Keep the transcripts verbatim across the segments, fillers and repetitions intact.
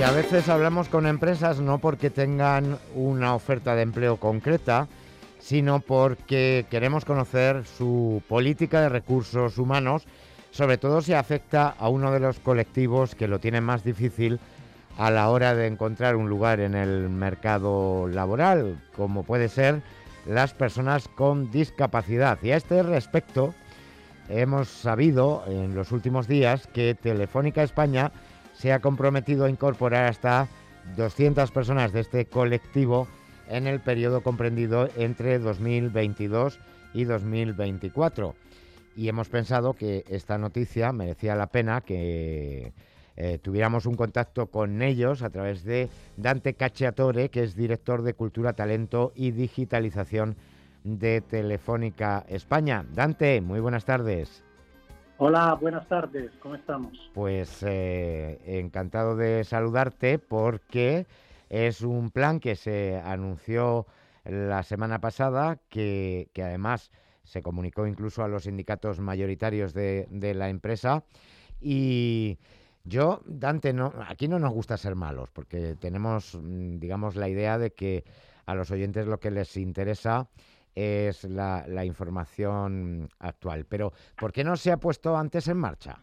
Y a veces hablamos con empresas no porque tengan una oferta de empleo concreta, sino porque queremos conocer su política de recursos humanos, sobre todo si afecta a uno de los colectivos que lo tienen más difícil a la hora de encontrar un lugar en el mercado laboral, como puede ser las personas con discapacidad. Y a este respecto, hemos sabido en los últimos días que Telefónica España se ha comprometido a incorporar hasta doscientas personas de este colectivo en el periodo comprendido entre dos mil veintidós y dos mil veinticuatro. Y hemos pensado que esta noticia merecía la pena que eh, tuviéramos un contacto con ellos a través de Dante Cacciatore, que es director de Cultura, Talento y Digitalización de Telefónica España. Dante, muy buenas tardes. Hola, buenas tardes, ¿cómo estamos? Pues eh, encantado de saludarte porque es un plan que se anunció la semana pasada, que, que además se comunicó incluso a los sindicatos mayoritarios de, de la empresa. Y yo, Dante, no, aquí no nos gusta ser malos, porque tenemos, digamos, la idea de que a los oyentes lo que les interesa es la, la información actual. Pero, ¿por qué no se ha puesto antes en marcha?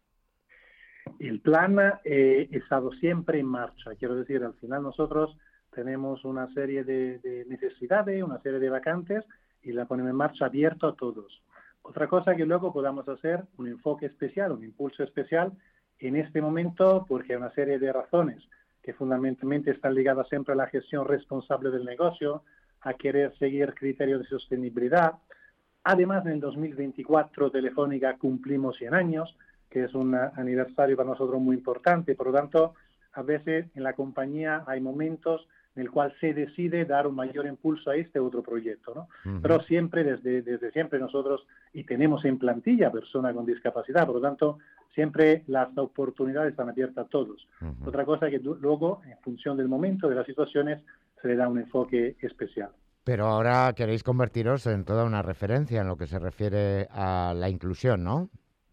El plan eh, ha estado siempre en marcha. Quiero decir, al final nosotros tenemos una serie de, de necesidades, una serie de vacantes y la ponemos en marcha abierto a todos. Otra cosa que luego podamos hacer un enfoque especial, un impulso especial en este momento, porque hay una serie de razones que fundamentalmente están ligadas siempre a la gestión responsable del negocio, a querer seguir criterios de sostenibilidad. Además, en el dos mil veinticuatro Telefónica cumplimos cien años, que es un aniversario para nosotros muy importante. Por lo tanto, a veces en la compañía hay momentos en el cual se decide dar un mayor impulso a este otro proyecto, ¿no? Uh-huh. Pero siempre, desde, desde siempre nosotros, y tenemos en plantilla personas con discapacidad, por lo tanto, siempre las oportunidades están abiertas a todos. Uh-huh. Otra cosa que luego, en función del momento, de las situaciones, se le da un enfoque especial. Pero ahora queréis convertiros en toda una referencia en lo que se refiere a la inclusión, ¿no?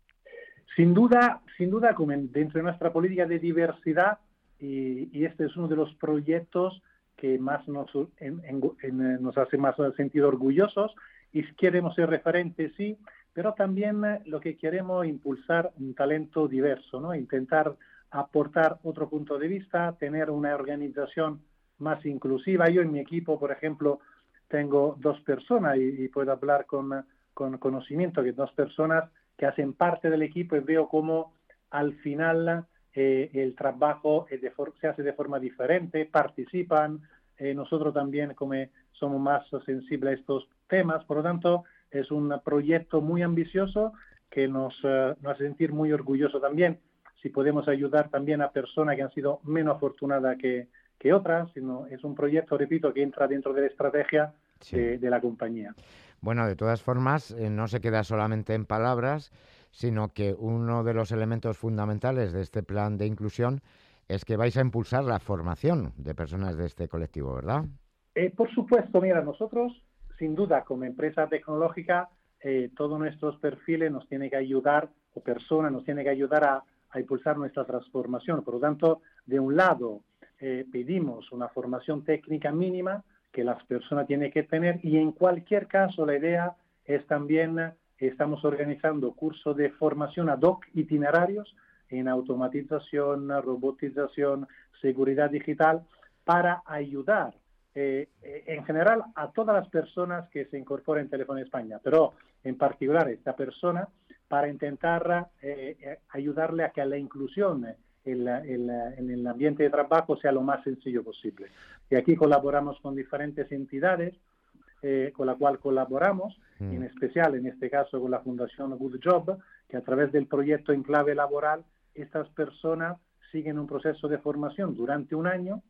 Sin duda, sin duda, como en, dentro de nuestra política de diversidad, y, y este es uno de los proyectos que más nos, en, en, en, nos hace más sentir orgullosos, y queremos ser referentes, sí, pero también lo que queremos es impulsar un talento diverso, ¿no? Intentar aportar otro punto de vista, tener una organización más inclusiva. Yo en mi equipo, por ejemplo, tengo dos personas y, y puedo hablar con, con conocimiento que dos personas que hacen parte del equipo y veo cómo al final eh, el trabajo es de for- se hace de forma diferente, participan, eh, nosotros también como somos más sensibles a estos temas, por lo tanto es un proyecto muy ambicioso que nos, uh, nos hace sentir muy orgullosos también, si podemos ayudar también a personas que han sido menos afortunadas que, que otras, sino es un proyecto, repito, que entra dentro de la estrategia sí. de, de la compañía. Bueno, de todas formas, eh, no se queda solamente en palabras, sino que uno de los elementos fundamentales de este plan de inclusión es que vais a impulsar la formación de personas de este colectivo, ¿verdad? Eh, por supuesto, mira, nosotros, sin duda, como empresa tecnológica, eh, todos nuestros perfiles nos tienen que ayudar, o personas nos tienen que ayudar a, a impulsar nuestra transformación. Por lo tanto, de un lado, eh, pedimos una formación técnica mínima que las personas tienen que tener, y en cualquier caso la idea es también, eh, estamos organizando cursos de formación ad hoc itinerarios en automatización, robotización, seguridad digital, para ayudar eh, en general a todas las personas que se incorporen en Telefónica España, pero en particular a esta persona, para intentar eh, ayudarle a que la inclusión En, la, en, la, en el ambiente de trabajo sea lo más sencillo posible. Y aquí colaboramos con diferentes entidades eh, con la cual colaboramos, mm. y en especial en este caso con la Fundación Good Job, que a través del proyecto En Clave Laboral, estas personas siguen un proceso de formación durante un año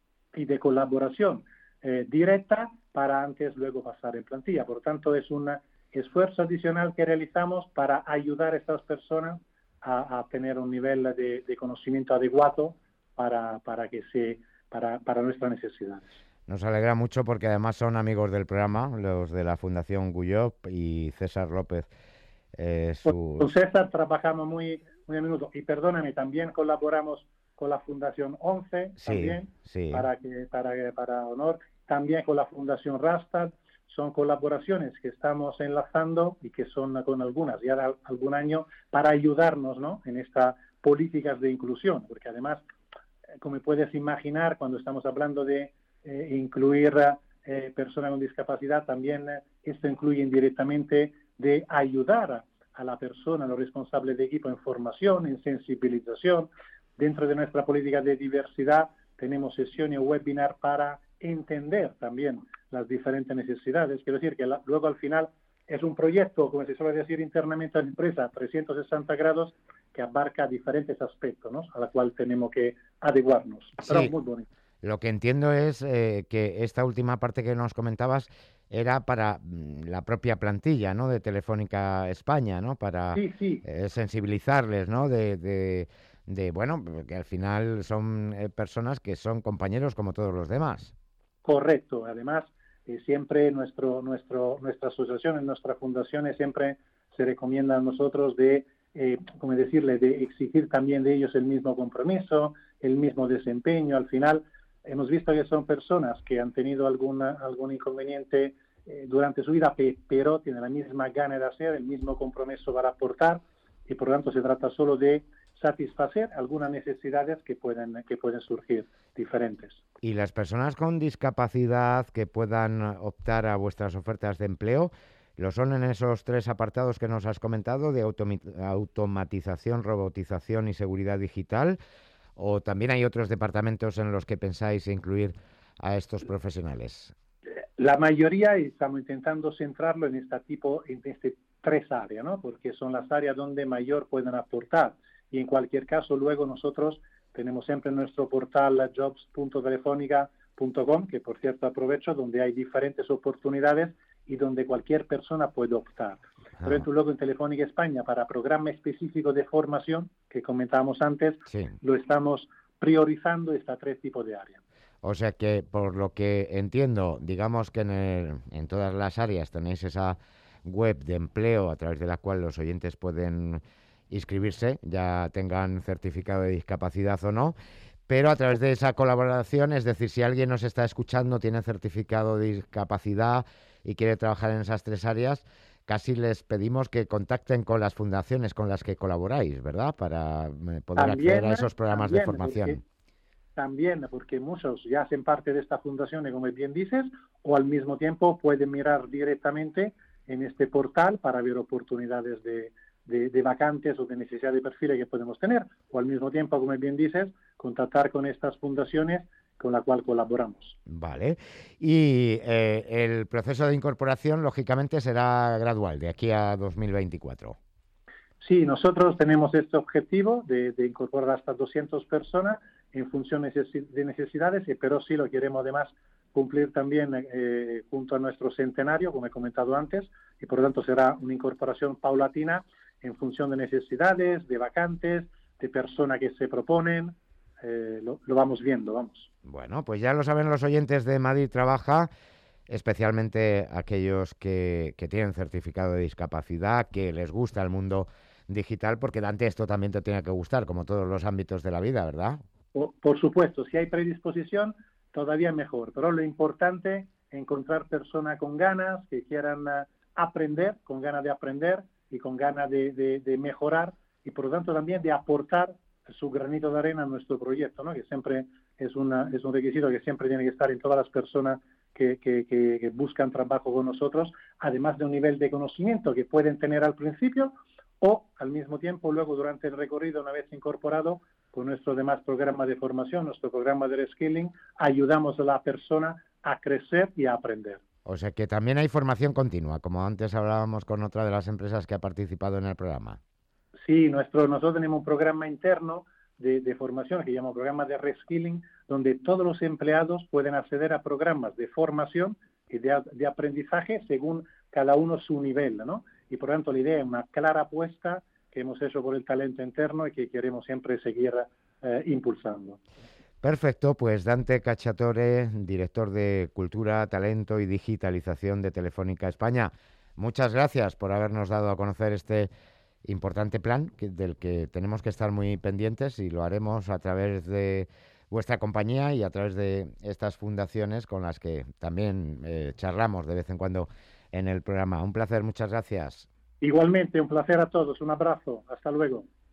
y de colaboración eh, directa para antes luego pasar en plantilla. Por tanto, es un esfuerzo adicional que realizamos para ayudar a estas personas A, a tener un nivel de, de conocimiento adecuado para, para, que se, para, para nuestras necesidades. Nos alegra mucho porque además son amigos del programa, los de la Fundación Guyop y César López. Eh, su... Con César trabajamos muy, muy a menudo y perdóname, también colaboramos con la Fundación once Sí, también, sí. para, que, para, para honor, también con la Fundación Rastad. Son colaboraciones que estamos enlazando y que son con algunas ya de algún año para ayudarnos, ¿no?, en estas políticas de inclusión, porque además, como puedes imaginar, cuando estamos hablando de eh, incluir eh, personas con discapacidad, también eh, esto incluye indirectamente de ayudar a, a la persona, a los responsables de equipo en formación, en sensibilización. Dentro de nuestra política de diversidad tenemos sesiones o webinar para entender también las diferentes necesidades. Quiero decir que la, luego al final es un proyecto, como se suele decir internamente en la empresa, trescientos sesenta grados, que abarca diferentes aspectos, ¿no?, a la cual tenemos que adecuarnos. Pero Sí, muy bonito. lo que entiendo es eh, que esta última parte que nos comentabas era para mm, la propia plantilla, ¿no?, de Telefónica España, ¿no?, para Sí, sí, eh, sensibilizarles, ¿no?, de, de, de, bueno, que al final son eh, personas que son compañeros como todos los demás. correcto. Además, eh, siempre nuestro, nuestro, nuestra asociación, nuestras fundaciones siempre se recomienda a nosotros de, eh, como decirle, de exigir también de ellos el mismo compromiso, el mismo desempeño. Al final, hemos visto que son personas que han tenido alguna, algún inconveniente eh, durante su vida, pe pero tienen la misma gana de hacer, el mismo compromiso para aportar, y por lo tanto se trata solo de satisfacer algunas necesidades que pueden, que pueden surgir diferentes. Y las personas con discapacidad que puedan optar a vuestras ofertas de empleo, ¿lo son en esos tres apartados que nos has comentado de automi- automatización, robotización y seguridad digital? ¿O también hay otros departamentos en los que pensáis incluir a estos profesionales? La mayoría estamos intentando centrarlo en este tipo, en este tres áreas, ¿no?, porque son las áreas donde mayor pueden aportar. Y en cualquier caso, luego nosotros tenemos siempre nuestro portal jobs punto telefónica punto com, que por cierto aprovecho, donde hay diferentes oportunidades y donde cualquier persona puede optar. Por Ah, ejemplo, luego en Telefónica España, para programa específico de formación, que comentábamos antes, sí. lo estamos priorizando estos tres tipos de áreas. O sea que, por lo que entiendo, digamos que en, el- en todas las áreas tenéis esa web de empleo a través de la cual los oyentes pueden inscribirse, ya tengan certificado de discapacidad o no, pero a través de esa colaboración, es decir, si alguien nos está escuchando, tiene certificado de discapacidad y quiere trabajar en esas tres áreas, casi les pedimos que contacten con las fundaciones con las que colaboráis, ¿verdad? Para eh, poder acceder También, a esos programas de también, porque formación. También porque muchos ya hacen parte de esta fundación, como bien dices, o al mismo tiempo pueden mirar directamente en este portal para ver oportunidades de, de, de vacantes o de necesidad de perfiles que podemos tener, o al mismo tiempo, como bien dices, contactar con estas fundaciones con la cual colaboramos. Vale. Y eh, el proceso de incorporación, lógicamente, será gradual, de aquí a dos mil veinticuatro. Sí, nosotros tenemos este objetivo de, de incorporar hasta doscientas personas en función de necesidades, pero sí lo queremos además cumplir también eh, junto a nuestro centenario, como he comentado antes, y por lo tanto será una incorporación paulatina en función de necesidades, de vacantes, de personas que se proponen. Eh, lo, lo vamos viendo, vamos. Bueno, pues ya lo saben los oyentes de Madrid Trabaja, especialmente aquellos que, que tienen certificado de discapacidad, que les gusta el mundo digital, porque Dante esto también te tiene que gustar, como todos los ámbitos de la vida, ¿verdad? Por, por supuesto, si hay predisposición, todavía mejor, pero lo importante es encontrar personas con ganas, que quieran uh, aprender, con ganas de aprender y con ganas de, de, de mejorar, y por lo tanto también de aportar su granito de arena a nuestro proyecto, ¿no?, que siempre es, una, es un requisito que siempre tiene que estar en todas las personas que, que, que, que buscan trabajo con nosotros, además de un nivel de conocimiento que pueden tener al principio o al mismo tiempo luego durante el recorrido, una vez incorporado con nuestro demás programa de formación, nuestro programa de reskilling, ayudamos a la persona a crecer y a aprender. O sea que también hay formación continua, como antes hablábamos con otra de las empresas que ha participado en el programa. Sí, nuestro, nosotros tenemos un programa interno de, de formación que llamamos programa de reskilling, donde todos los empleados pueden acceder a programas de formación y de, de aprendizaje según cada uno su nivel, ¿no? Y por lo tanto la idea es una clara apuesta que hemos hecho por el talento interno y que queremos siempre seguir eh, impulsando. Perfecto, pues Dante Cacciatore, director de Cultura, Talento y Digitalización de Telefónica España. Muchas gracias por habernos dado a conocer este importante plan que, del que tenemos que estar muy pendientes y lo haremos a través de vuestra compañía y a través de estas fundaciones con las que también eh, charlamos de vez en cuando en el programa. Un placer, muchas gracias. Igualmente, un placer a todos. Un abrazo. Hasta luego.